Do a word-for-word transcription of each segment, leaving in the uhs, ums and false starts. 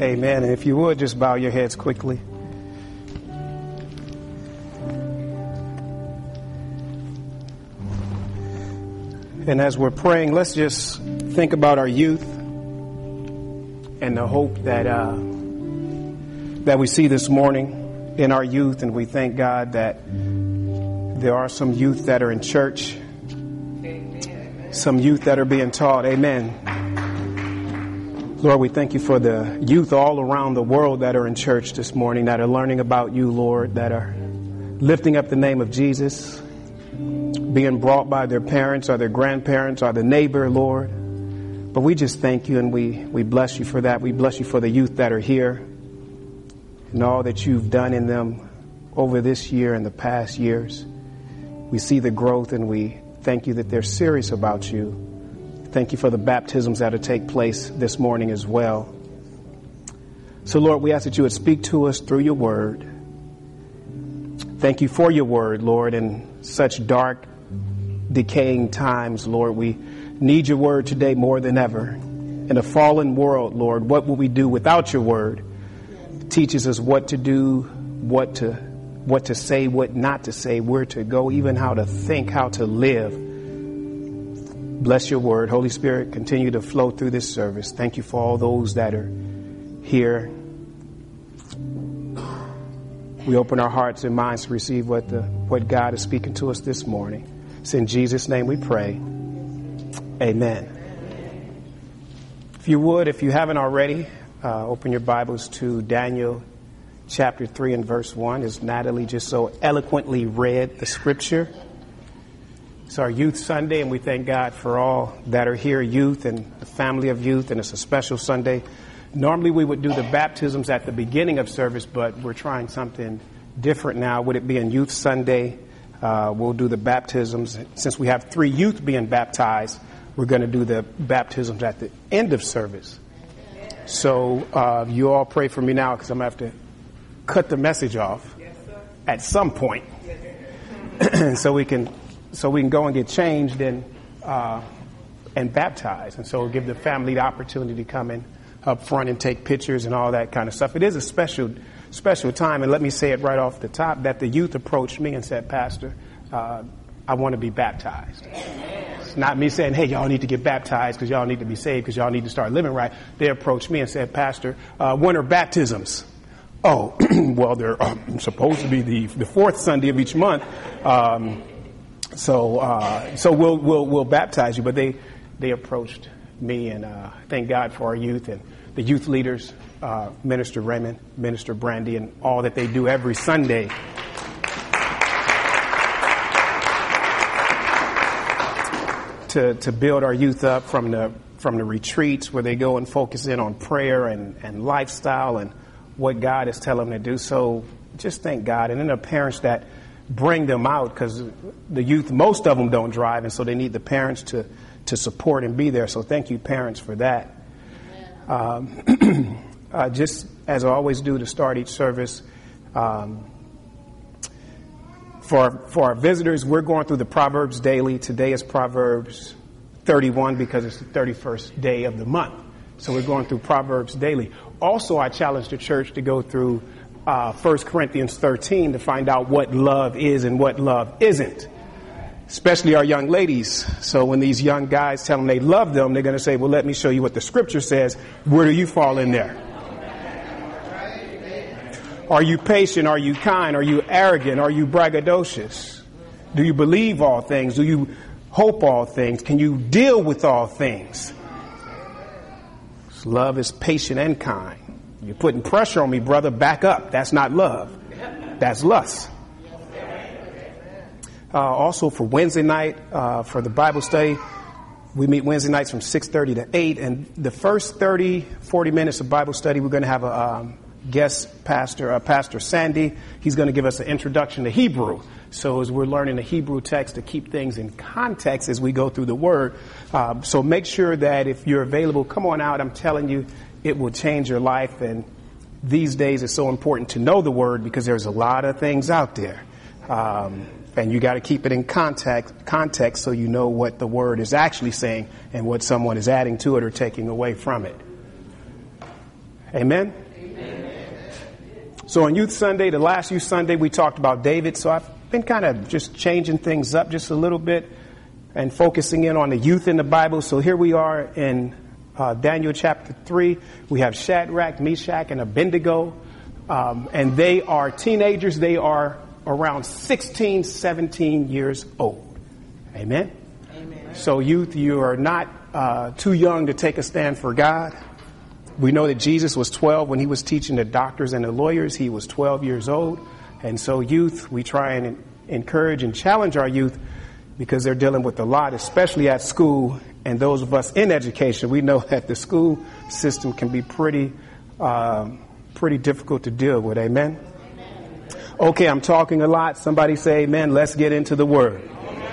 Amen. And if you would, just bow your heads quickly. And as we're praying, let's just think about our youth and the hope that uh, that we see this morning in our youth. And we thank God that there are some youth that are in church, Amen. Some youth that are being taught. Amen. Lord, we thank you for the youth all around the world that are in church this morning, that are learning about you, Lord, that are lifting up the name of Jesus, being brought by their parents or their grandparents or the neighbor, Lord. But we just thank you and we, we bless you for that. We bless you for the youth that are here and all that you've done in them over this year and the past years. We see the growth and we thank you that they're serious about you. Thank you for the baptisms that will take place this morning as well. So, Lord, we ask that you would speak to us through your word. Thank you for your word, Lord, in such dark, decaying times, Lord. We need your word today more than ever. In a fallen world, Lord, what will we do without your word? It teaches us what to do, what to, what to say, what not to say, where to go, even how to think, how to live. Bless your word. Holy Spirit, continue to flow through this service. Thank you for all those that are here. We open our hearts and minds to receive what the what God is speaking to us this morning. It's in Jesus' name we pray. Amen. If you would, if you haven't already, uh, open your Bibles to Daniel chapter three and verse one, as Natalie just so eloquently read the scripture. It's our Youth Sunday, and we thank God for all that are here, youth and the family of youth, and it's a special Sunday. Normally we would do the baptisms at the beginning of service, but we're trying something different now. Would it be on Youth Sunday? Uh, we'll do the baptisms. Since we have three youth being baptized, we're going to do the baptisms at the end of service. So uh, you all pray for me now, because I'm going to have to cut the message off at some point so we can so we can go and get changed and uh, and baptized. And so we'll give the family the opportunity to come in up front and take pictures and all that kind of stuff. It is a special, special time. And let me say it right off the top that the youth approached me and said, Pastor, uh, I want to be baptized. It's not me saying, hey, y'all need to get baptized because y'all need to be saved because y'all need to start living right. They approached me and said, Pastor, uh, when are baptisms? Oh, well, they're um, supposed to be the, the fourth Sunday of each month. Um, so, uh, so we'll, we'll, we'll baptize you. But they, they approached me, and uh, thank God for our youth and the youth leaders, uh, Minister Raymond, Minister Brandy, and all that they do every Sunday. To, to build our youth up from the from the retreats where they go and focus in on prayer and, and lifestyle and what God is telling them to do. So just thank God. And then the parents that bring them out, because the youth, most of them don't drive, and so they need the parents to to support and be there. So thank you, parents, for that. Um, uh, just as I always do to start each service, um, for, for our visitors, we're going through the Proverbs daily. Today is Proverbs thirty-one because it's the thirty-first day of the month. So we're going through Proverbs daily. Also, I challenge the church to go through uh, First Corinthians thirteen to find out what love is and what love isn't. Especially our young ladies. So when these young guys tell them they love them, they're going to say, well, let me show you what the scripture says. Where do you fall in there? Are you patient? Are you kind? Are you arrogant? Are you braggadocious? Do you believe all things? Do you hope all things? Can you deal with all things? Love is patient and kind. You're putting pressure on me, brother. Back up. That's not love. That's lust. Uh, also for Wednesday night, uh, for the Bible study, we meet Wednesday nights from six thirty to eight. And the first thirty, forty minutes of Bible study, we're going to have a um, guest pastor, uh, Pastor Sandy. He's going to give us an introduction to Hebrew. So as we're learning the Hebrew text, to keep things in context as we go through the Word. Uh, so make sure that if you're available, come on out. I'm telling you, it will change your life. And these days it's so important to know the Word because there's a lot of things out there. Um, And you got to keep it in context, context so you know what the word is actually saying and what someone is adding to it or taking away from it. Amen? So on Youth Sunday, the last Youth Sunday, we talked about David. So I've been kind of just changing things up just a little bit and focusing in on the youth in the Bible. So here we are in uh, Daniel chapter three. We have Shadrach, Meshach, and Abednego. Um, and they are teenagers. They are around sixteen, seventeen years old. Amen? Amen. So youth, you are not uh, too young to take a stand for God. We know that Jesus was twelve when he was teaching the doctors and the lawyers. He was twelve years old. And so youth, we try and encourage and challenge our youth because they're dealing with a lot, especially at school. And those of us in education, we know that the school system can be pretty, um, pretty difficult to deal with. Amen? Okay, I'm talking a lot. Somebody say amen. Let's get into the word.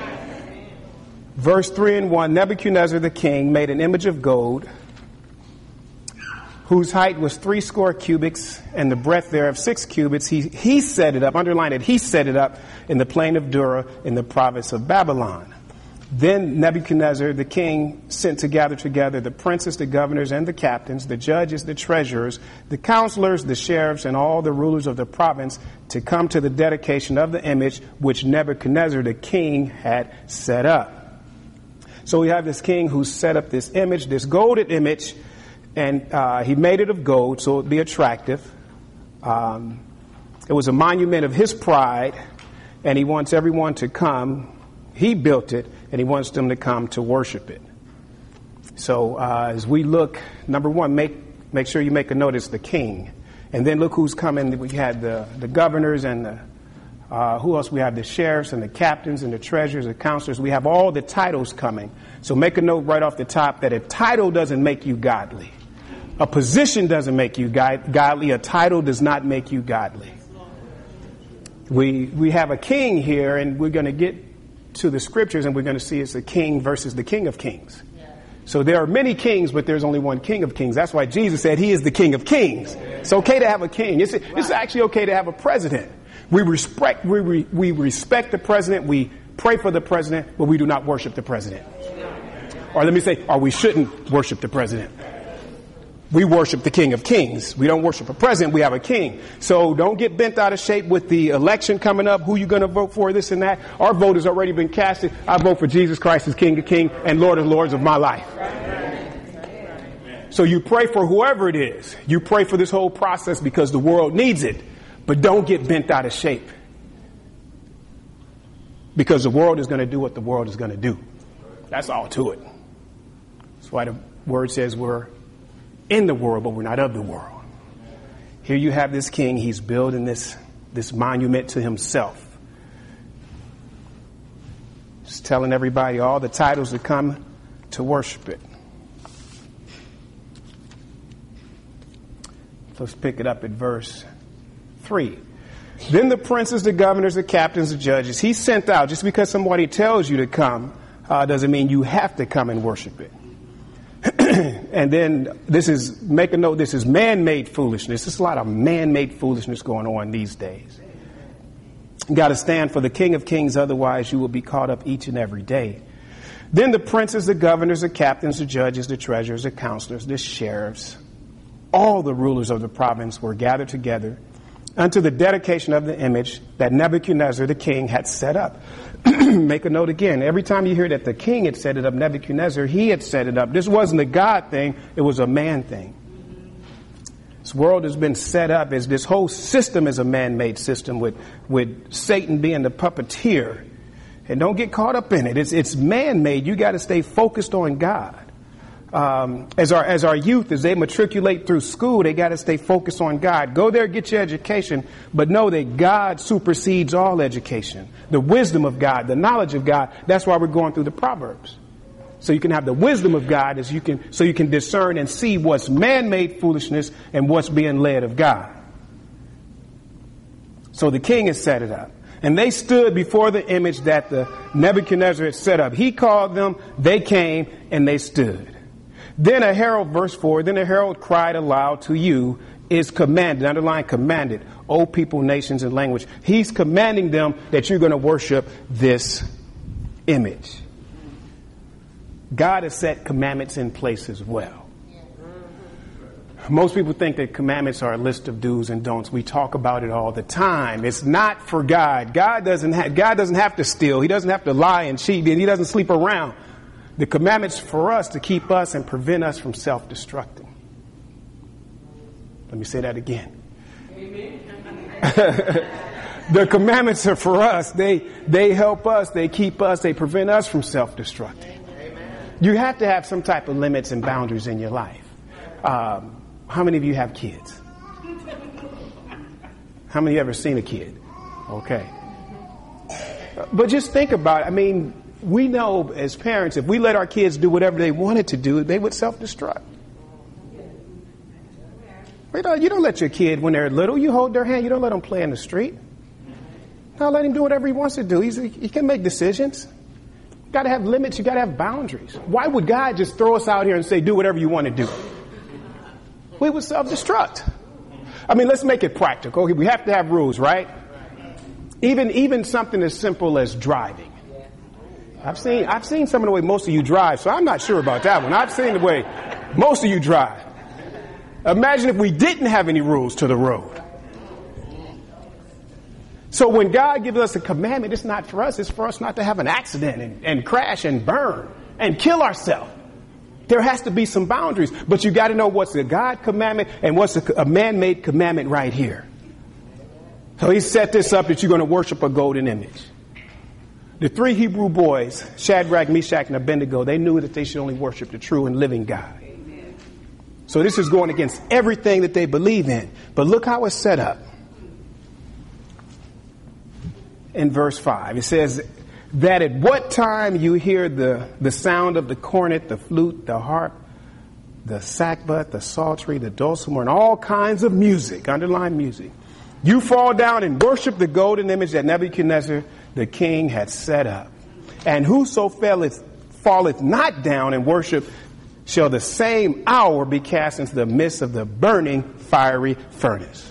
Verse three and one, Nebuchadnezzar the king made an image of gold, whose height was three score cubits, and the breadth thereof six cubits. He, he set it up, underline it, he set it up in the plain of Dura in the province of Babylon. Then Nebuchadnezzar the king sent to gather together the princes, the governors, and the captains, the judges, the treasurers, the counselors, the sheriffs, and all the rulers of the province to come to the dedication of the image which Nebuchadnezzar the king had set up. So we have this king who set up this image, this golden image, and uh, he made it of gold so it would be attractive. Um, it was a monument of his pride, and he wants everyone to come. He built it, and he wants them to come to worship it. So uh, as we look, number one, make make sure you make a notice the king. And then look who's coming. We had the, the governors and the, uh, who else? We have the sheriffs and the captains and the treasurers and counselors. We have all the titles coming. So make a note right off the top that a title doesn't make you godly. A position doesn't make you godly. A title does not make you godly. We we have a king here, and we're going to get to the scriptures, and we're going to see it's the king versus the King of Kings. So there are many kings, but there's only one King of Kings. That's why Jesus said he is the King of Kings. It's okay to have a king. It's, it's actually okay to have a president. We respect we, we, we respect the president. We pray for the president, but we do not worship the president. Or let me say, or we shouldn't worship the president. We worship the King of Kings. We don't worship a president. We have a king. So don't get bent out of shape with the election coming up. Who you going to vote for, this and that. Our vote has already been casted. I vote for Jesus Christ as King of Kings and Lord of Lords of my life. So you pray for whoever it is. You pray for this whole process because the world needs it. But don't get bent out of shape. Because the world is going to do what the world is going to do. That's all to it. That's why the word says we're in the world, but we're not of the world. Here you have this king. He's building this, this monument to himself. Just telling everybody all the titles to come to worship it. Let's pick it up at verse three. Then the princes, the governors, the captains, the judges, he sent out. Just because somebody tells you to come uh, doesn't mean you have to come and worship it. And then this is, make a note, this is man-made foolishness. There's a lot of man-made foolishness going on these days. You got to stand for the King of Kings, otherwise you will be caught up each and every day. Then the princes, the governors, the captains, the judges, the treasurers, the counselors, the sheriffs, all the rulers of the province were gathered together unto the dedication of the image that Nebuchadnezzar the king had set up. Make a note again. Every time you hear that the king had set it up, Nebuchadnezzar, he had set it up. This wasn't a God thing. It was a man thing. This world has been set up as this whole system is a man-made system with, with Satan being the puppeteer. And don't get caught up in it. It's, it's man-made. You got to stay focused on God. Um, as our as our youth, as they matriculate through school, they got to stay focused on God. Go there, get your education, but know that God supersedes all education. The wisdom of God, the knowledge of God. That's why we're going through the Proverbs, so you can have the wisdom of God, as you can, so you can discern and see what's man-made foolishness and what's being led of God. So the king has set it up, and they stood before the image that the Nebuchadnezzar had set up. He called them, they came, and they stood. Then a herald, verse four, then a herald cried aloud to you is commanded, underline commanded, O people, nations, and language. He's commanding them that you're going to worship this image. God has set commandments in place as well. Most people think that commandments are a list of do's and don'ts. We talk about it all the time. It's not for God. God doesn't have, God doesn't have to steal. He doesn't have to lie and cheat, and he doesn't sleep around. The commandments for us to keep us and prevent us from self-destructing. Let me say that again. The commandments are for us. They they help us. They keep us. They prevent us from self-destructing. You have to have some type of limits and boundaries in your life. Um, how many of you have kids? How many of you ever seen a kid? Okay. But just think about it. I mean, we know as parents, if we let our kids do whatever they wanted to do, they would self-destruct. You don't, you don't let your kid, when they're little, you hold their hand. You don't let them play in the street. No, let him do whatever he wants to do. He's, he can make decisions. You got to have limits. You got to have boundaries. Why would God just throw us out here and say, do whatever you want to do? We would self-destruct. I mean, let's make it practical. We have to have rules, right? Even even something as simple as driving. I've seen I've seen some of the way most of you drive, so I'm not sure about that one. I've seen the way most of you drive. Imagine if we didn't have any rules to the road. So when God gives us a commandment, it's not for us. It's for us not to have an accident and, and crash and burn and kill ourselves. There has to be some boundaries. But you got to know what's a God commandment and what's a, a man-made commandment right here. So he set this up that you're going to worship a golden image. The three Hebrew boys, Shadrach, Meshach, and Abednego, they knew that they should only worship the true and living God. So this is going against everything that they believe in. But look how it's set up. In verse five, it says that at what time you hear the, the sound of the cornet, the flute, the harp, the sackbut, the psaltery, the dulcimer, and all kinds of music, underline music, you fall down and worship the golden image that Nebuchadnezzar the king had set up. And whoso falleth, falleth not down and worship shall the same hour be cast into the midst of the burning fiery furnace.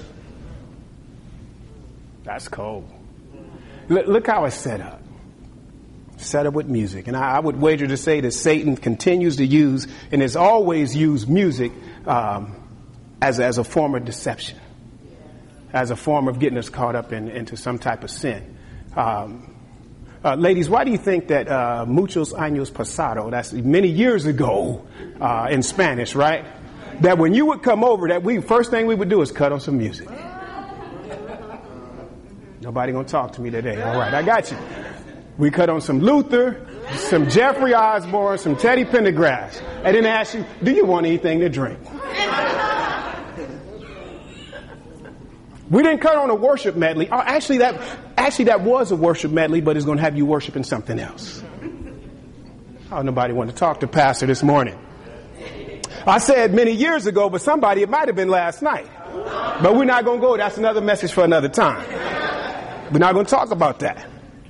That's cold. Look how it's set up. Set up with music. And I would wager to say that Satan continues to use and has always used music um, as, as a form of deception, as a form of getting us caught up in, into some type of sin. Um, uh, ladies, why do you think that uh, muchos años pasado, that's many years ago uh, in Spanish, right? That when you would come over, that we first thing we would do is cut on some music. Nobody gonna talk to me today. All right, I got you. We cut on some Luther, some Jeffrey Osborne, some Teddy Pendergrass, and then ask you, do you want anything to drink? We didn't cut on a worship medley. Oh, actually, that actually that was a worship medley, but it's going to have you worshiping something else. Oh, nobody wanted to talk to Pastor this morning. I said many years ago, but somebody, it might have been last night. But we're not going to go. That's another message for another time. We're not going to talk about that.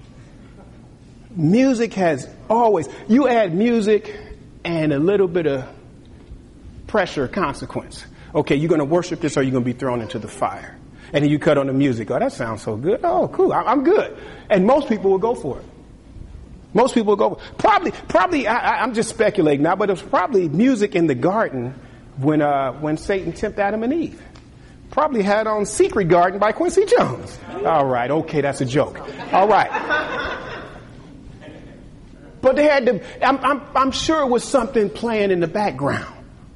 Music has always, you add music and a little bit of pressure, consequence. Okay, you're going to worship this or you're going to be thrown into the fire. And then you cut on the music. Oh, that sounds so good. Oh, cool. I'm good. And most people will go for it. Most people will go for it. Probably, probably, I, I'm just speculating now, but it was probably music in the garden when, uh, when Satan tempted Adam and Eve. Probably had on Secret Garden by Quincy Jones. All right. Okay. That's a joke. All right. But they had to, I'm, I'm, I'm sure it was something playing in the background.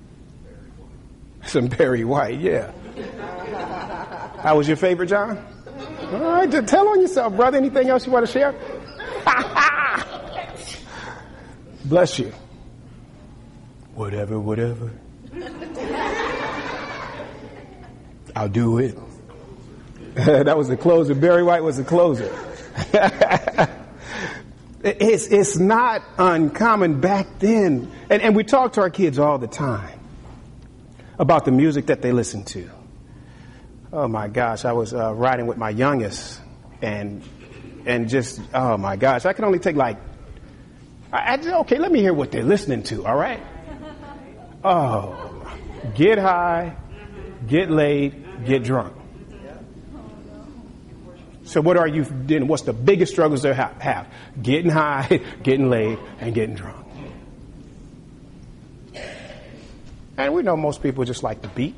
Some Barry White. Yeah. How was your favorite, John? All right, just tell on yourself, brother. Anything else you want to share? Bless you. Whatever, whatever. I'll do it. That was the closer. Barry White was the closer. it's it's not uncommon back then. And, and we talk to our kids all the time about the music that they listen to. Oh my gosh, I was uh, riding with my youngest, and and just oh my gosh, I can only take like, I, I, okay, let me hear what they're listening to. All right. Oh, get high, get laid, get drunk. So what are you doing? What's the biggest struggles they ha- have? Getting high, getting laid, and getting drunk. And we know most people just like the beat.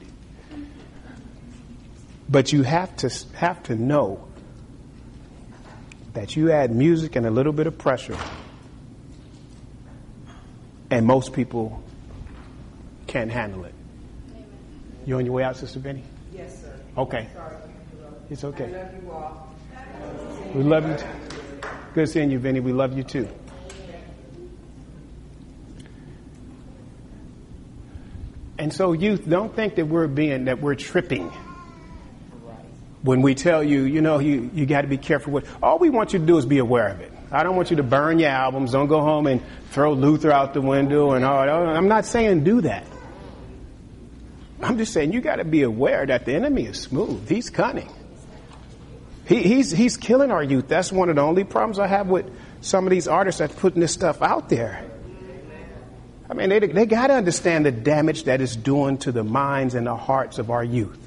But you have to have to know that you add music and a little bit of pressure, and most people can't handle it. You on your way out, Sister Benny? Yes, sir. Okay. Sorry. It's okay. I love you all. We love you. Too. Good seeing you, Benny. We love you too. And so, youth, don't think that we're being that we're tripping when we tell you, you know, you, you got to be careful with. All we want you to do is be aware of it. I don't want you to burn your albums. Don't go home and throw Luther out the window and all. I'm not saying do that. I'm just saying you got to be aware that the enemy is smooth. He's cunning. He, he's he's killing our youth. That's one of the only problems I have with some of these artists that's putting this stuff out there. I mean, they they got to understand the damage that it's doing to the minds and the hearts of our youth.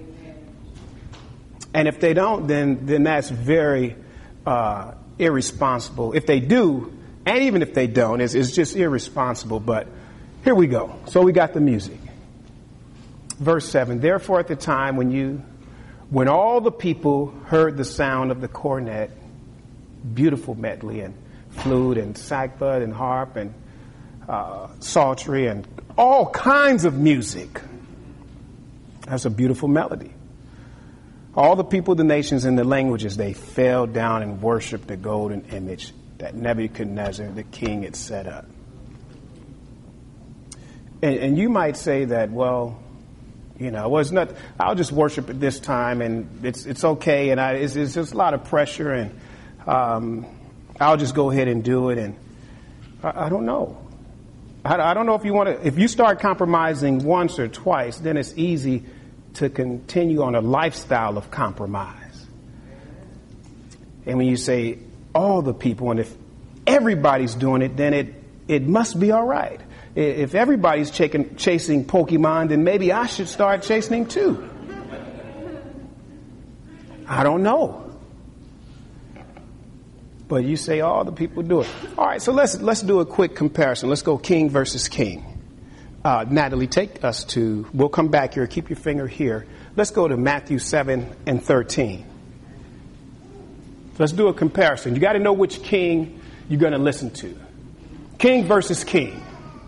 And if they don't, then then that's very uh, irresponsible. If they do, and even if they don't, it's, it's just irresponsible. But here we go. So we got the music. Verse seven, therefore at the time when you, when all the people heard the sound of the cornet, beautiful medley and flute and sackbut and harp and uh, psaltery and all kinds of music. That's a beautiful melody. All the people, the nations, and the languages, they fell down and worshiped the golden image that Nebuchadnezzar, the king, had set up. And, and you might say that, well, you know, well, it's not, I'll just worship at this time, and it's it's okay, and I, it's, it's just a lot of pressure, and um, I'll just go ahead and do it, and I, I don't know. I, I don't know if you want to, if you start compromising once or twice, then it's easy to continue on a lifestyle of compromise. And when you say all the people, and if everybody's doing it, then it, it must be all right. If everybody's chasing, chasing Pokemon, then maybe I should start chasing too. I don't know. But you say all the people do it. All right, so let's let's do a quick comparison. Let's go king versus king. Uh, Natalie, take us to, we'll come back here. Keep your finger here. Let's go to Matthew seven and thirteen. Let's do a comparison. You got to know which king you're going to listen to. King versus king.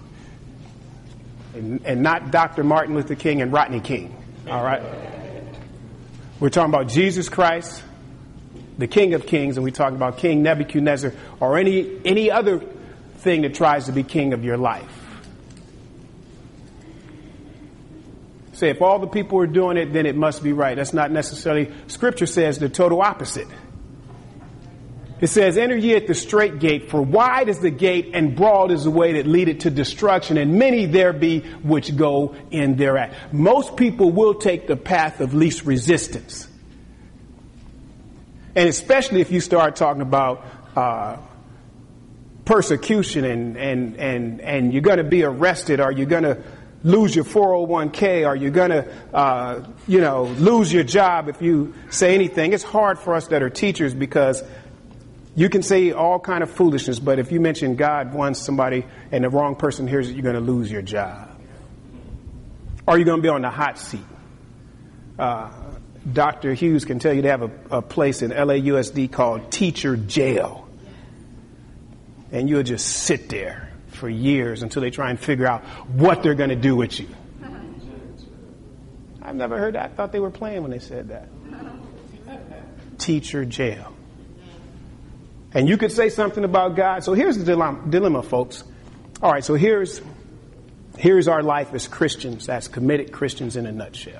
And, and not Doctor Martin Luther King and Rodney King. All right? We're talking about Jesus Christ, the King of Kings, and we're talking about King Nebuchadnezzar or any any other thing that tries to be king of your life. Say, if all the people are doing it, then it must be right. That's not necessarily, Scripture says the total opposite. It says, enter ye at the straight gate, for wide is the gate and broad is the way that leadeth to destruction, and many there be which go in thereat. Most people will take the path of least resistance. And especially if you start talking about uh, persecution and, and, and, and you're going to be arrested, or you're going to lose your four oh one k, or you're going to, uh, you know, lose your job if you say anything. It's hard for us that are teachers because you can say all kind of foolishness, but if you mention God once, somebody, and the wrong person hears it, you're going to lose your job. Or you're going to be on the hot seat. Uh, Doctor Hughes can tell you they have a, a place in L A U S D called teacher jail. And you'll just sit there for years until they try and figure out what they're going to do with you. I've never heard that. I thought they were playing when they said that. Teacher jail. And you could say something about God. So here's the dilemma, dilemma, folks. All right, so here's here's our life as Christians, as committed Christians in a nutshell.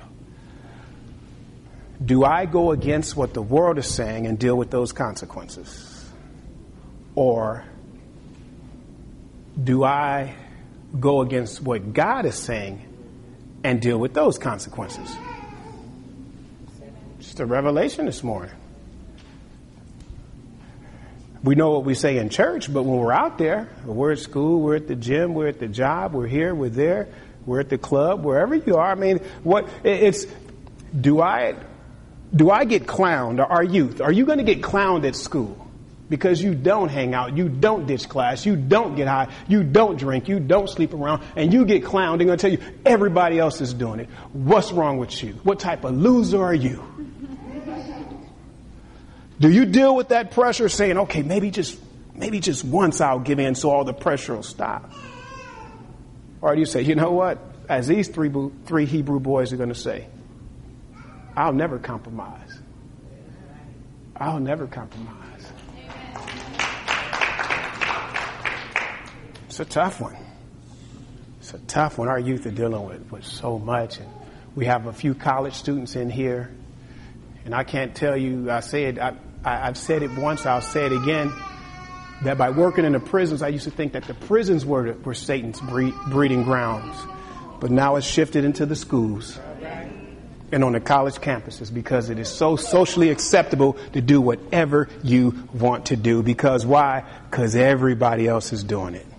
Do I go against what the world is saying and deal with those consequences? Or do I go against what God is saying and deal with those consequences? Just a revelation this morning. We know what we say in church, but when we're out there, we're at school, we're at the gym, we're at the job, we're here, we're there, we're at the club, wherever you are. I mean, what it's, do I, do I get clowned? Our youth, are you going to get clowned at school? because you don't hang out, you don't ditch class, you don't get high, you don't drink, you don't sleep around, and you get clowned. They're going to tell you everybody else is doing it. What's wrong with you? What type of loser are you? Do you deal with that pressure saying, okay, maybe just maybe just once I'll give in so all the pressure will stop? Or do you say, you know what? As these three, three Hebrew boys are going to say, I'll never compromise. I'll never compromise. It's a tough one. It's a tough one. Our youth are dealing with, with so much. And we have a few college students in here. And I can't tell you, I said, I, I, I've said it once, I'll say it again, that by working in the prisons, I used to think that the prisons were, were Satan's breed, breeding grounds. But now it's shifted into the schools and on the college campuses because it is so socially acceptable to do whatever you want to do. Because why? Because everybody else is doing it.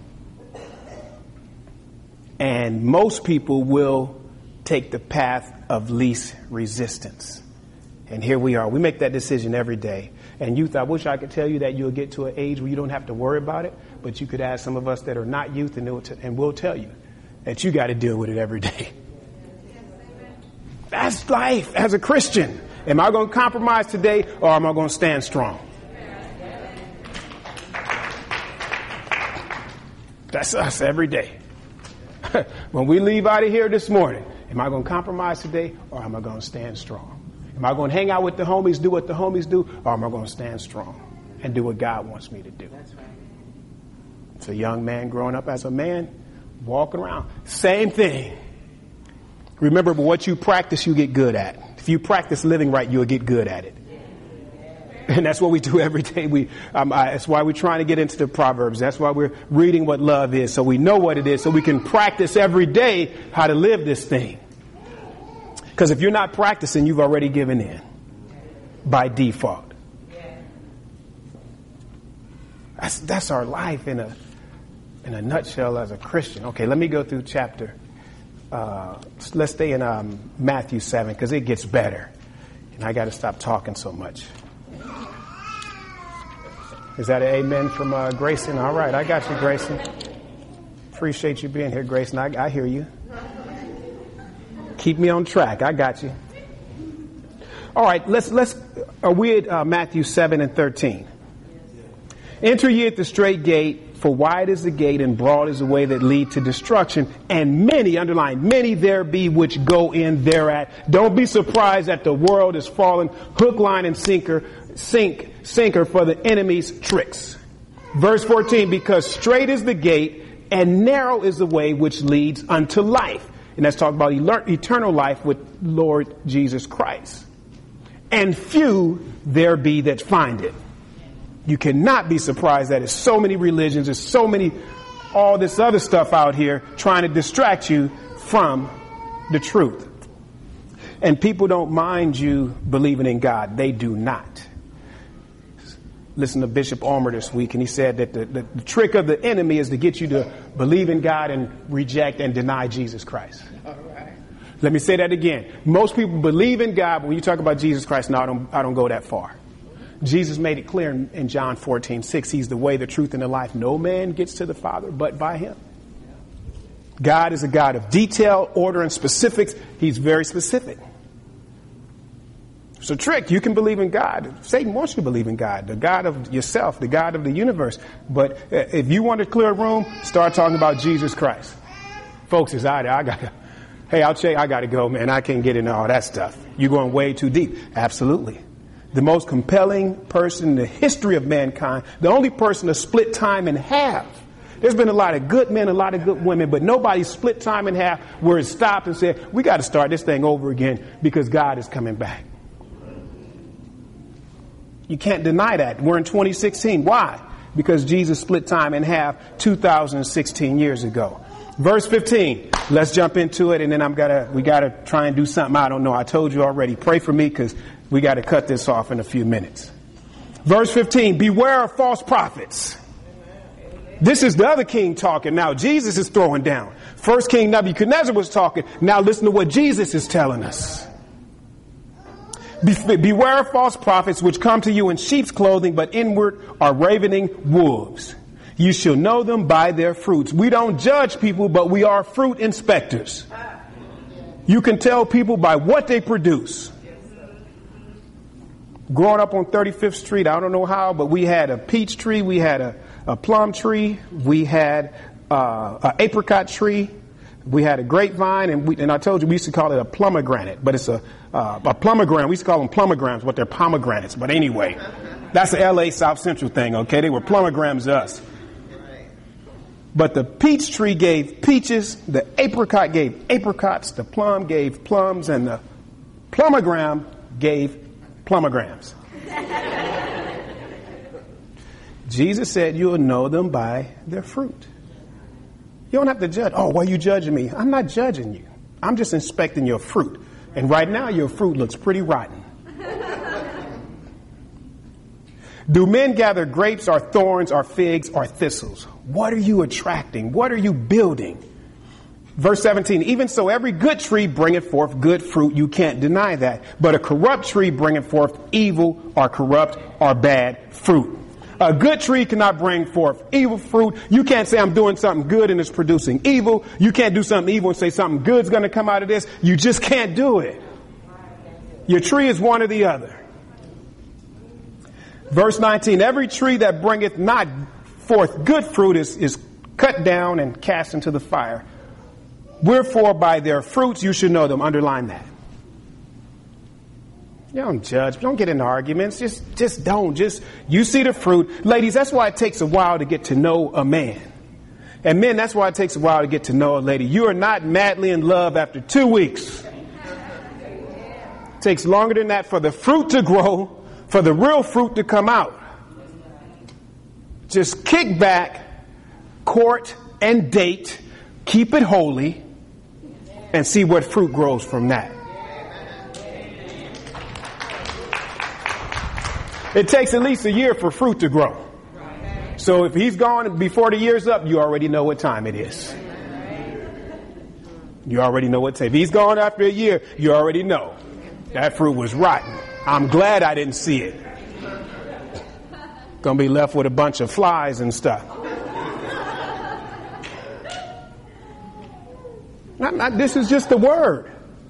And most people will take the path of least resistance. And here we are. We make that decision every day. And youth, I wish I could tell you that you'll get to an age where you don't have to worry about it. But you could ask some of us that are not youth and, t- and we'll tell you that you got to deal with it every day. That's life as a Christian. Am I going to compromise today or am I going to stand strong? That's us every day. When we leave out of here this morning, am I going to compromise today or am I going to stand strong? Am I going to hang out with the homies, do what the homies do, or am I going to stand strong and do what God wants me to do? That's right. It's a young man growing up as a man, walking around. Same thing. Remember, but what you practice, you get good at. If you practice living right, you'll get good at it. And that's what we do every day. We, um, I, that's why we're trying to get into the Proverbs. That's why we're reading what love is, so we know what it is, so we can practice every day how to live this thing. Because if you're not practicing, you've already given in by default. That's that's our life in a in a nutshell as a Christian. Okay, let me go through chapter. Uh, let's stay in um, Matthew seven because it gets better, and I got to stop talking so much. Is that an amen from uh, Grayson? All right, I got you, Grayson. Appreciate you being here, Grayson. I, I hear you. Keep me on track. I got you. All right, let's let's. Are we at uh, Matthew seven and thirteen? Enter ye at the straight gate, for wide is the gate and broad is the way that lead to destruction, and many, underline, many there be which go in thereat. Don't be surprised that the world is fallen hook, line, and sinker, sink, sinker for the enemy's tricks. Verse fourteen, because straight is the gate and narrow is the way which leads unto life. And that's talking about eternal life with Lord Jesus Christ. And few there be that find it. You cannot be surprised that there's so many religions, there's so many, all this other stuff out here trying to distract you from the truth. And people don't mind you believing in God. They do not. Listen to Bishop Ulmer this week, and he said that the, the, the trick of the enemy is to get you to believe in God and reject and deny Jesus Christ. All right. Let me say that again. Most people believe in God, but when you talk about Jesus Christ, no, I don't, I don't go that far. Jesus made it clear in, in John fourteen six, he's the way, the truth, and the life. No man gets to the Father but by him. God is a God of detail, order, and specifics. He's very specific. It's a trick. You can believe in God. Satan wants you to believe in God, the God of yourself, the God of the universe. But if you want to clear a room, start talking about Jesus Christ. Folks, is out there. I got to, hey, I'll check. I got to go, man. I can't get into all that stuff. You're going way too deep. Absolutely. The most compelling person in the history of mankind, the only person to split time in half. There's been a lot of good men, a lot of good women, but nobody split time in half where it stopped and said, we got to start this thing over again because God is coming back. You can't deny that. We're in twenty sixteen. Why? Because Jesus split time in half two thousand sixteen years ago. Verse fifteen. Let's jump into it, and then I'm gotta we gotta try and do something. I don't know. I told you already. Pray for me because we got to cut this off in a few minutes. Verse fifteen. Beware of false prophets. This is the other king talking. Now Jesus is throwing down. First King Nebuchadnezzar was talking. Now listen to what Jesus is telling us. Be- beware of false prophets which come to you in sheep's clothing, but inward are ravening wolves. You shall know them by their fruits. We don't judge people, but we are fruit inspectors. You can tell people by what they produce. Growing up on thirty-fifth Street, I don't know how, but we had a peach tree, we had a, a plum tree, we had uh, an apricot tree, we had a grapevine, and we, and I told you we used to call it a pomegranate, but it's a uh, a pomegranate. We used to call them pomegranates, but they're pomegranates. But anyway, that's an L A South Central thing, okay? They were pomegranates to us. But the peach tree gave peaches, the apricot gave apricots, the plum gave plums, and the pomegranate gave pomegranates. Jesus said you'll know them by their fruit. You don't have to judge. Oh, why are you judging me? I'm not judging you. I'm just inspecting your fruit. And right now your fruit looks pretty rotten. Do men gather grapes or thorns or figs or thistles? What are you attracting? What are you building? Verse seventeen, even so every good tree bringeth forth good fruit. You can't deny that. But a corrupt tree bringeth forth evil or corrupt or bad fruit. A good tree cannot bring forth evil fruit. You can't say I'm doing something good and it's producing evil. You can't do something evil and say something good's going to come out of this. You just can't do it. Your tree is one or the other. Verse nineteen, every tree that bringeth not forth good fruit is, is cut down and cast into the fire. Wherefore by their fruits you should know them. Underline that. You don't judge. Don't get into arguments. Just, just don't. Just, you see the fruit. Ladies, that's why it takes a while to get to know a man. And men, that's why it takes a while to get to know a lady. You are not madly in love after two weeks. It takes longer than that for the fruit to grow, for the real fruit to come out. Just kick back, court and date, keep it holy, and see what fruit grows from that. It takes at least a year for fruit to grow. So if he's gone before the year's up, you already know what time it is. You already know what time. If he's gone after a year, you already know that fruit was rotten. I'm glad I didn't see it. Gonna be left with a bunch of flies and stuff. Not, not, this is just the word.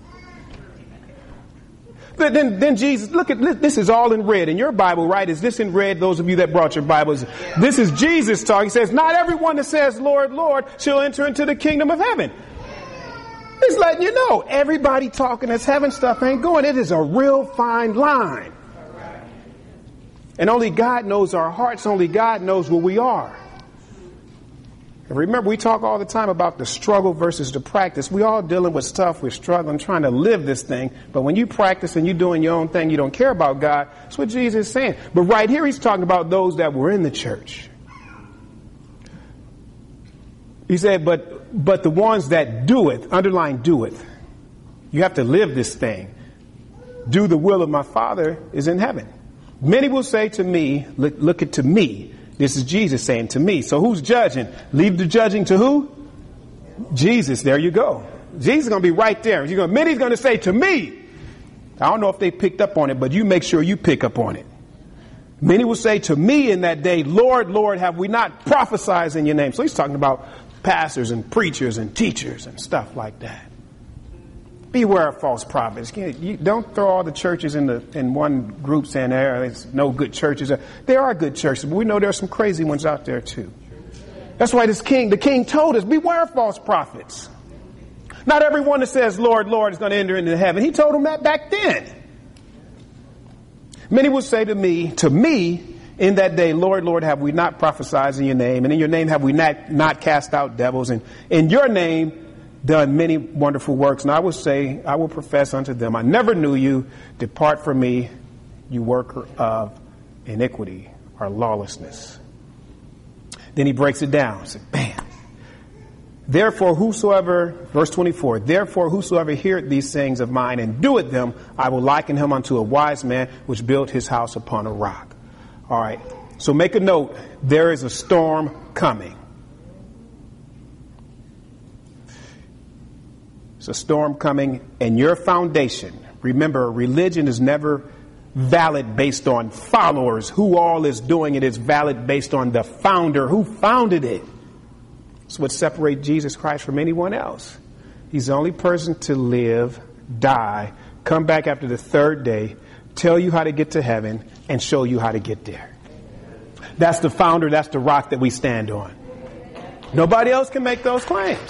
But then, then Jesus, look at this, is all in red in your Bible, right? Is this in red? Those of you that brought your Bibles, this is Jesus talking. He says, not everyone that says, Lord, Lord, shall enter into the kingdom of heaven. He's letting you know, everybody talking this heaven stuff ain't going. It is a real fine line. And only God knows our hearts. Only God knows where we are. And remember, we talk all the time about the struggle versus the practice. We all dealing with stuff. We're struggling, trying to live this thing. But when you practice and you're doing your own thing, you don't care about God. That's what Jesus is saying. But right here, he's talking about those that were in the church. He said, but, but the ones that doeth, underline doeth. You have to live this thing. Do the will of my Father is in heaven. Many will say to me, look, look at to me. This is Jesus saying to me. So who's judging? Leave the judging to who? Jesus. There you go. Jesus is going to be right there. You're going, many's going to say to me. I don't know if they picked up on it, but you make sure you pick up on it. Many will say to me in that day, Lord, Lord, have we not prophesied in your name? So he's talking about pastors and preachers and teachers and stuff like that. Beware of false prophets. You don't throw all the churches in the in one group saying there's no good churches. There are good churches, but we know there are some crazy ones out there too. That's why this king, the king told us, beware of false prophets. Not everyone that says, Lord, Lord, is going to enter into heaven. He told them that back then. Many will say to me, to me, in that day, Lord, Lord, have we not prophesied in your name? And in your name have we not, not cast out devils? And in your name done many wonderful works. And I will say, I will profess unto them, I never knew you. Depart from me, you worker of iniquity or lawlessness. Then he breaks it down. Said, bam. Therefore, whosoever, verse twenty-four, therefore, whosoever heareth these sayings of mine and doeth them, I will liken him unto a wise man which built his house upon a rock. All right. So make a note. There is a storm coming. It's a storm coming, and your foundation Remember, religion is never valid based on followers, who all is doing it. Is valid based on the founder, who founded it. It's what separates Jesus Christ from anyone else. He's the only person to live, die, come back after the third day, tell you how to get to heaven, and show you how to get there. That's the founder. That's the rock that we stand on. Nobody else can make those claims.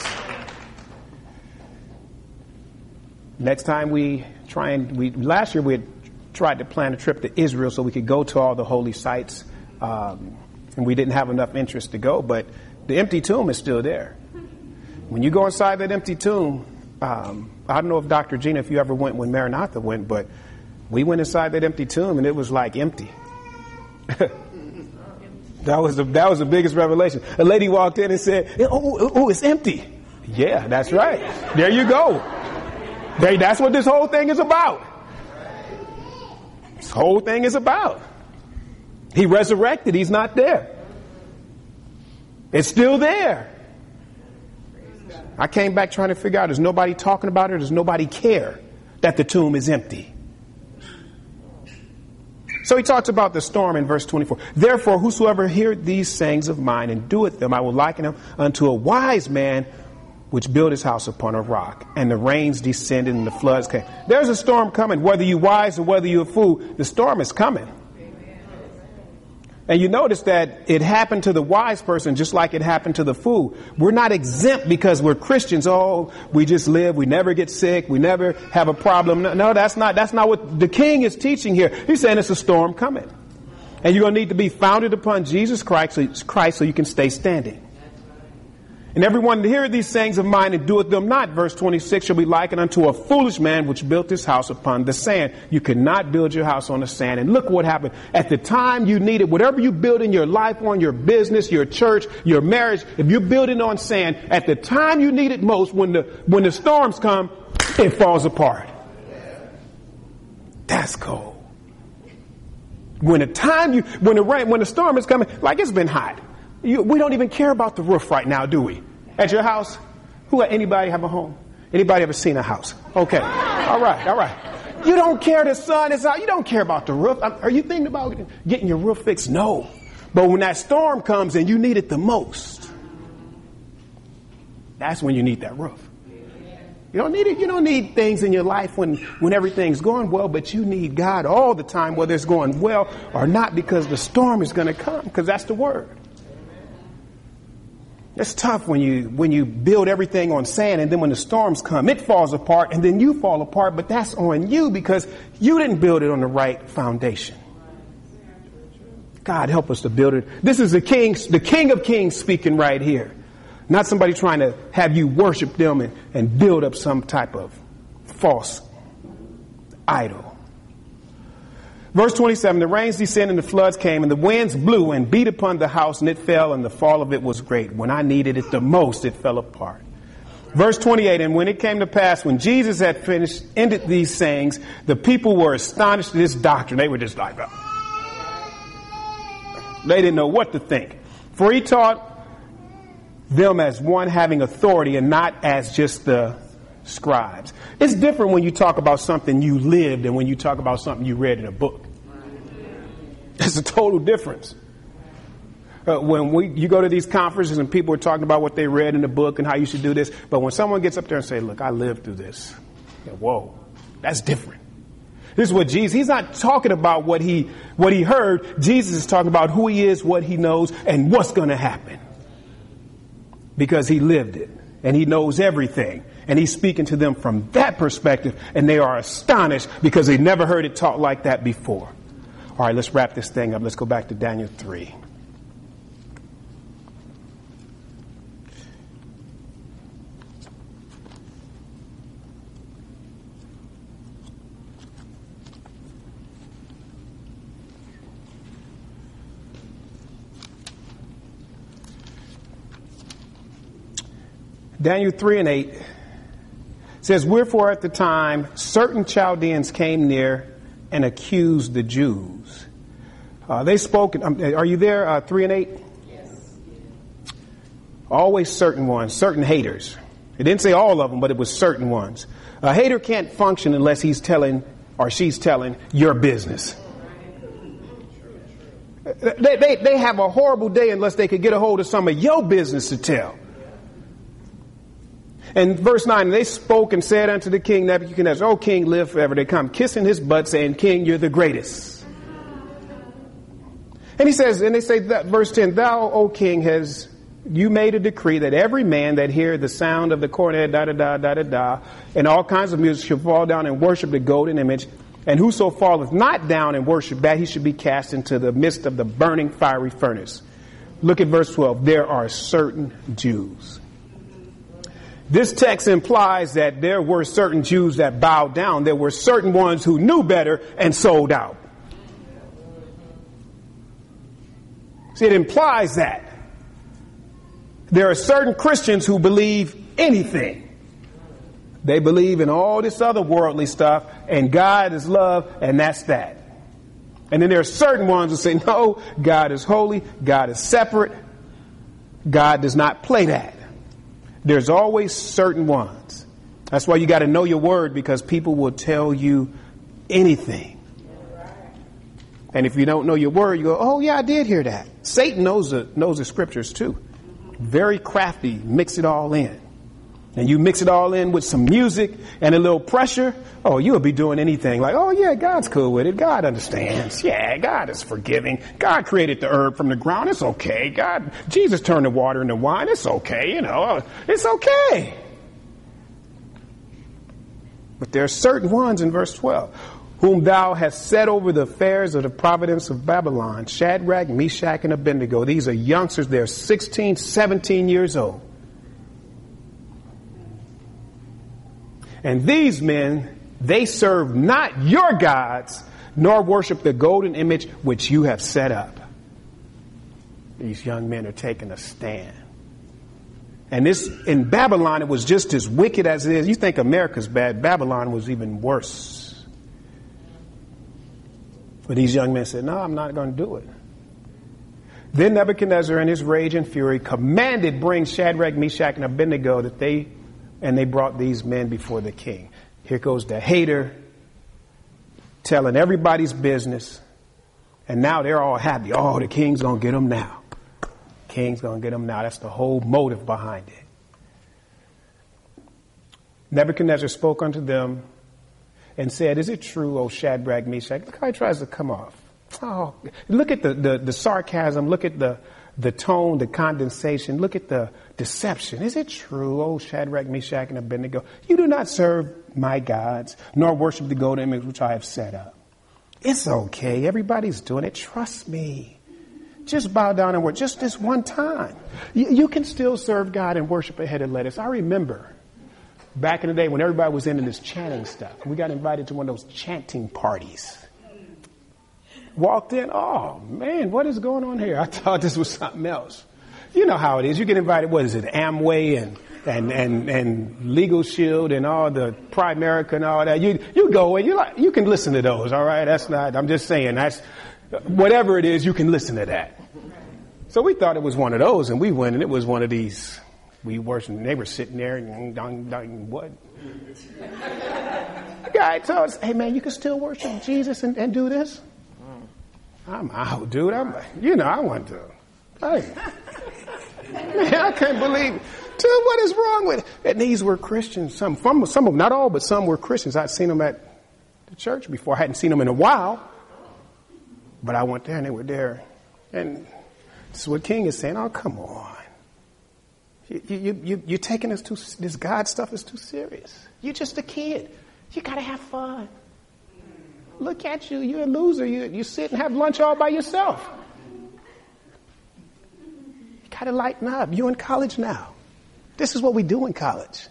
Next time we try and we last year we had tried to plan a trip to Israel so we could go to all the holy sites, um, and we didn't have enough interest to go. But the empty tomb is still there. When you go inside that empty tomb, um, I don't know if Doctor Gina, if you ever went when Maranatha went, but we went inside that empty tomb and it was like empty. That was the that was the biggest revelation. A lady walked in and said, "Oh, oh, oh, it's empty." Yeah, that's right. There you go. There, that's what this whole thing is about. This whole thing is about. He resurrected. He's not there. It's still there. I came back trying to figure out, there's nobody talking about it. Does nobody care that the tomb is empty? So he talks about the storm in verse twenty-four. Therefore, whosoever heareth these sayings of mine and doeth them, I will liken him unto a wise man which built his house upon a rock. And the rains descended and the floods came. There's a storm coming. Whether you're wise or whether you're a fool, the storm is coming. And you notice that it happened to the wise person just like it happened to the fool. We're not exempt because we're Christians. Oh, we just live. We never get sick. We never have a problem. No, no, that's not, that's not what the king is teaching here. He's saying it's a storm coming. And you're going to need to be founded upon Jesus Christ, Christ so you can stay standing. And everyone that heareth these sayings of mine and doeth them not, verse twenty-six, shall be likened unto a foolish man which built his house upon the sand. You cannot build your house on the sand. And look what happened. At the time you needed, whatever you build in your life, on your business, your church, your marriage, if you're building on sand, at the time you need it most, when the when the storms come, it falls apart. That's cold. When the time you, when the rain, when the storm is coming, like it's been hot. You, we don't even care about the roof right now, do we? At your house? Who, anybody have a home? Anybody ever seen a house? Okay. All right. All right. You don't care the sun is out. You don't care about the roof. Are you thinking about getting your roof fixed? No. But when that storm comes and you need it the most, that's when you need that roof. You don't need it. You don't need things in your life when, when everything's going well, but you need God all the time, whether it's going well or not, because the storm is going to come, because that's the word. It's tough when you when you build everything on sand, and then when the storms come, it falls apart, and then you fall apart. But that's on you because you didn't build it on the right foundation. God help us to build it. This is the king, the King of Kings speaking right here. Not somebody trying to have you worship them and, and build up some type of false idol. Verse twenty-seven, the rains descended and the floods came and the winds blew and beat upon the house and it fell and the fall of it was great. When I needed it the most, it fell apart. Verse twenty-eight, and when it came to pass, when Jesus had finished, ended these sayings, the people were astonished at his doctrine. They were just like, oh. They didn't know what to think. For he taught them as one having authority and not as just the scribes. It's different when you talk about something you lived and when you talk about something you read in a book. It's a total difference. Uh, when we you go to these conferences and people are talking about what they read in the book and how you should do this, but when someone gets up there and say, look, I lived through this. Yeah, whoa, that's different. This is what Jesus, he's not talking about what he what he heard. Jesus is talking about who he is, what he knows, and what's going to happen. Because he lived it and he knows everything. And he's speaking to them from that perspective, and they are astonished because they never heard it taught like that before. All right, let's wrap this thing up. Let's go back to Daniel three. Daniel three and eight says, wherefore at the time certain Chaldeans came near and accused the Jews. Uh, they spoke. Um, are you there? Uh, three and eight. Yes. Always certain ones, certain haters. It didn't say all of them, but it was certain ones. A hater can't function unless he's telling or she's telling your business. They, they, they have a horrible day unless they could get a hold of some of your business to tell. And verse nine, they spoke and said unto the king Nebuchadnezzar, O king, live forever. They come kissing his butt saying, King, you're the greatest. And he says, and they say that verse ten, thou, O king, has you made a decree that every man that hear the sound of the cornet, da da da da da da, and all kinds of music shall fall down and worship the golden image. And whoso falleth not down and worship that, he should be cast into the midst of the burning fiery furnace. Look at verse twelve. There are certain Jews. This text implies that there were certain Jews that bowed down. There were certain ones who knew better and sold out. See, it implies that there are certain Christians who believe anything. They believe in all this other worldly stuff, and God is love, and that's that. And then there are certain ones who say, no, God is holy, God is separate, God does not play that. There's always certain ones. That's why you got to know your word, because people will tell you anything. And if you don't know your word, you go, oh yeah, I did hear that. Satan knows the, knows the scriptures too. Very crafty, mix it all in. And you mix it all in with some music and a little pressure, oh, you'll be doing anything. Like, oh yeah, God's cool with it. God understands. Yeah, God is forgiving. God created the herb from the ground. It's okay. God, Jesus turned the water into wine. It's okay. You know, it's okay. But there are certain ones in verse twelve, whom thou hast set over the affairs of the province of Babylon, Shadrach, Meshach, and Abednego. These are youngsters. They're sixteen, seventeen years old. And these men, they serve not your gods, nor worship the golden image which you have set up. These young men are taking a stand. And this, in Babylon, it was just as wicked as it is. You think America's bad. Babylon was even worse. But these young men said, no, I'm not going to do it. Then Nebuchadnezzar, in his rage and fury, commanded, bring Shadrach, Meshach, and Abednego, that they And they brought these men before the king. Here goes the hater telling everybody's business. And now they're all happy. Oh, the king's going to get them now. King's going to get them now. That's the whole motive behind it. Nebuchadnezzar spoke unto them and said, is it true, O Shadrach, Meshach? Look how he tries to come off. Oh, look at the, the, the sarcasm. Look at the, the tone, the condensation. Look at the deception. Is it true, O Shadrach, Meshach, and Abednego? You do not serve my gods, nor worship the golden image which I have set up. It's okay. Everybody's doing it. Trust me. Just bow down and worship. Just this one time. You, you can still serve God and worship a headed lettuce. I remember back in the day when everybody was into this chanting stuff. We got invited to one of those chanting parties. Walked in, oh man, what is going on here? I thought this was something else. You know how it is. You get invited, what is it, Amway and and and, and Legal Shield and all the Primerica and all that. You you go and you like you can listen to those, all right? That's not, I'm just saying, that's whatever it is, you can listen to that. So we thought it was one of those, and we went, and it was one of these. We worshiped, and they were sitting there, and dong, dong, what? The guy told us, hey man, you can still worship Jesus and, and do this? I'm out, dude. I'm, you know, I want to. Hey, man, I can't believe it. Dude, what is wrong with it? And these were Christians. Some, some, some of them, not all, but some were Christians. I'd seen them at the church before. I hadn't seen them in a while, but I went there and they were there. And this is what King is saying. Oh, come on. You, you, you, you're taking this too, this God stuff is too serious. You're just a kid. You got to have fun. Look at you. You're a loser. You, you sit and have lunch all by yourself. You got to lighten up. You're in college now. This is what we do in college.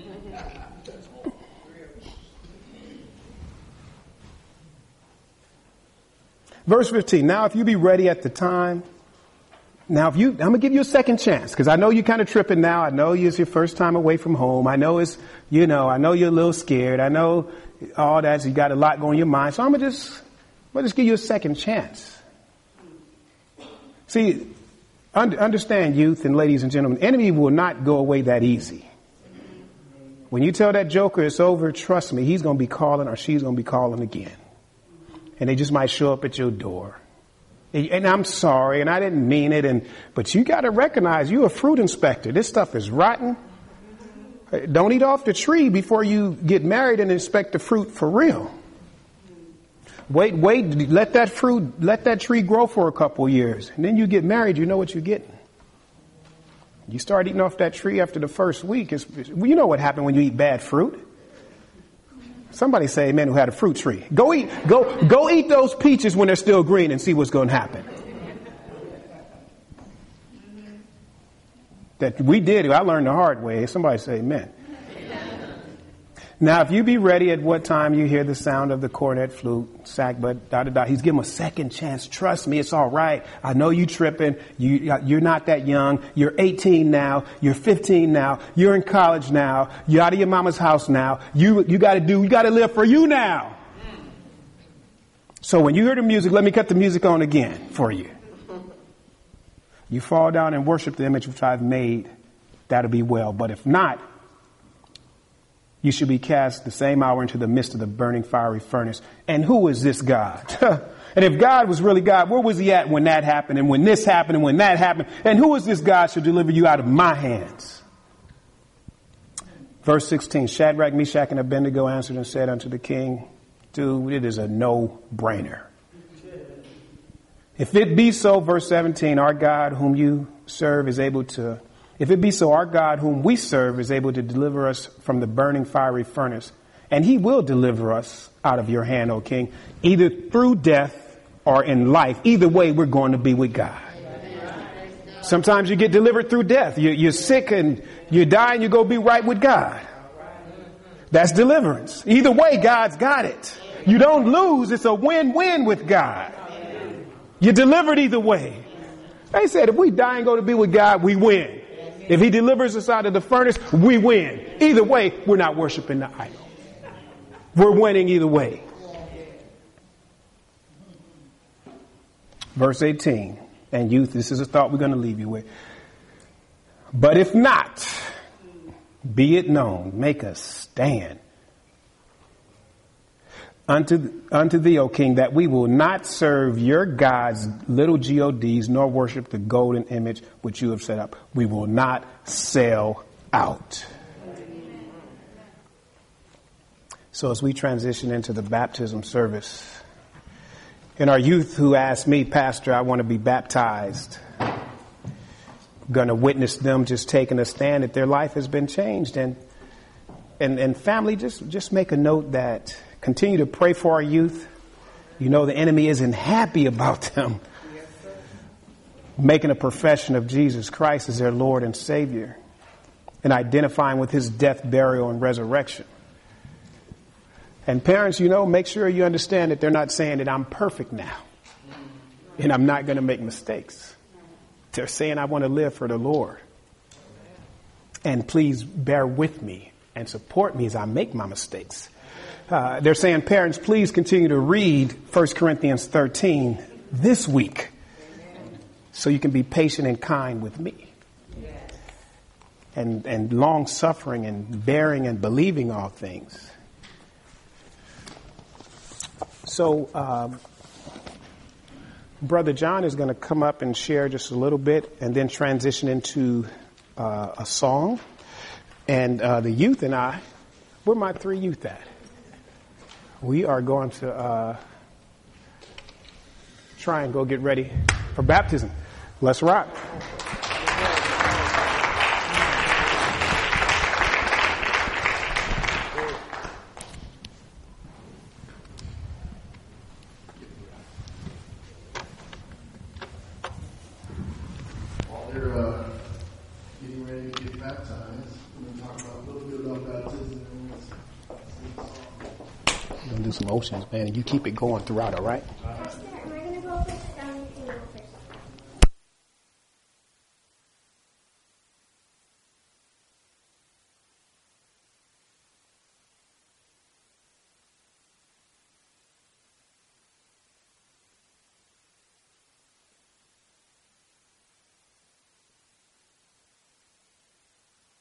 Verse fifteen. Now, if you be ready at the time. Now, if you, I'm going to give you a second chance because I know you're kind of tripping now. I know it's your first time away from home. I know it's, you know, I know you're a little scared. I know all that. So you got a lot going in your mind. So I'm going to just, I'm going to just give you a second chance. See, un- understand, youth and ladies and gentlemen, the enemy will not go away that easy. When you tell that joker it's over, trust me, he's going to be calling or she's going to be calling again. And they just might show up at your door. And I'm sorry, and I didn't mean it. And but you got to recognize you're a fruit inspector. This stuff is rotten. Don't eat off the tree before you get married and inspect the fruit for real. Wait, wait, let that fruit, let that tree grow for a couple years. And then you get married, you know what you're getting. You start eating off that tree after the first week. It's, you know what happened when you eat bad fruit. Somebody say amen who had a fruit tree. Go eat, go, go eat those peaches when they're still green and see what's going to happen. That we did. I learned the hard way. Somebody say amen. Now, if you be ready at what time you hear the sound of the cornet, flute, sackbut, da da da, he's giving a second chance. Trust me, it's all right. I know you tripping. You, you're not that young. You're eighteen now. You're fifteen now. You're in college now. You're out of your mama's house now. You, you got to do, you got to live for you now. So when you hear the music, let me cut the music on again for you. You fall down and worship the image which I've made. That'll be well. But if not, you should be cast the same hour into the midst of the burning fiery furnace. And who is this God? And if God was really God, where was he at when that happened and when this happened and when that happened? And who is this God should deliver you out of my hands? Verse sixteen, Shadrach, Meshach, and Abednego answered and said unto the king, dude, it is a no-brainer. If it be so, verse seventeen, our God whom you serve is able to If it be so, our God whom we serve is able to deliver us from the burning fiery furnace, and he will deliver us out of your hand, O king, either through death or in life. Either way, we're going to be with God. Sometimes you get delivered through death. You're, you're sick and you die and you go be right with God. That's deliverance. Either way, God's got it. You don't lose. It's a win-win with God. You're delivered either way. They said if we die and go to be with God, we win. If he delivers us out of the furnace, we win. Either way, we're not worshiping the idol. We're winning either way. Verse eighteen. And youth, this is a thought we're going to leave you with. But if not, be it known, make a stand unto, unto thee, O king, that we will not serve your gods, little gods, nor worship the golden image which you have set up. We will not sell out. So as we transition into the baptism service, and our youth who asked me, Pastor, I want to be baptized, I'm going to witness them just taking a stand that their life has been changed. And and, and family, just, just make a note that continue to pray for our youth. You know, the enemy isn't happy about them making a profession of Jesus Christ as their Lord and Savior and identifying with his death, burial, and resurrection. And parents, you know, make sure you understand that they're not saying that I'm perfect now and I'm not going to make mistakes. They're saying I want to live for the Lord. And please bear with me and support me as I make my mistakes. Uh, they're saying, parents, please continue to read First Corinthians thirteen this week so you can be patient and kind with me. And, and long suffering and bearing and believing all things. So, um, Brother John is going to come up and share just a little bit and then transition into uh, a song. And uh, the youth and I, where my three youth at? We are going to uh, try and go get ready for baptism. Let's rock. While they're uh, getting ready to get baptized, we're going to talk about a little bit about baptism. We're going to do some oceans, man, and you keep it going throughout, all right?